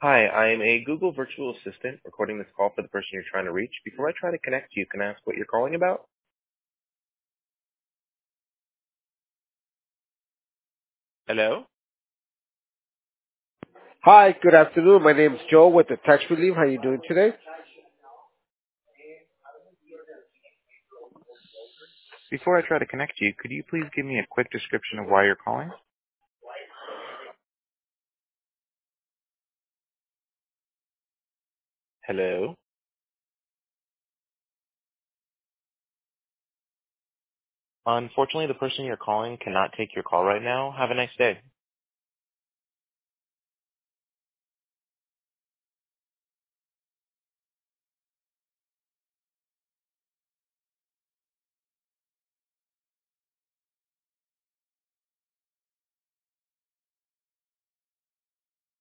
Hi, I'm a Google virtual assistant recording this call for the person you're trying to reach. Before I try to connect you, can I ask what you're calling about? Hello? Hi, good afternoon. My name is Joe with the Tax Relief. How are you doing today? Before I try to connect you, could you please give me a quick description of why you're calling? Hello? Unfortunately, the person you're calling cannot take your call right now. Have a nice day.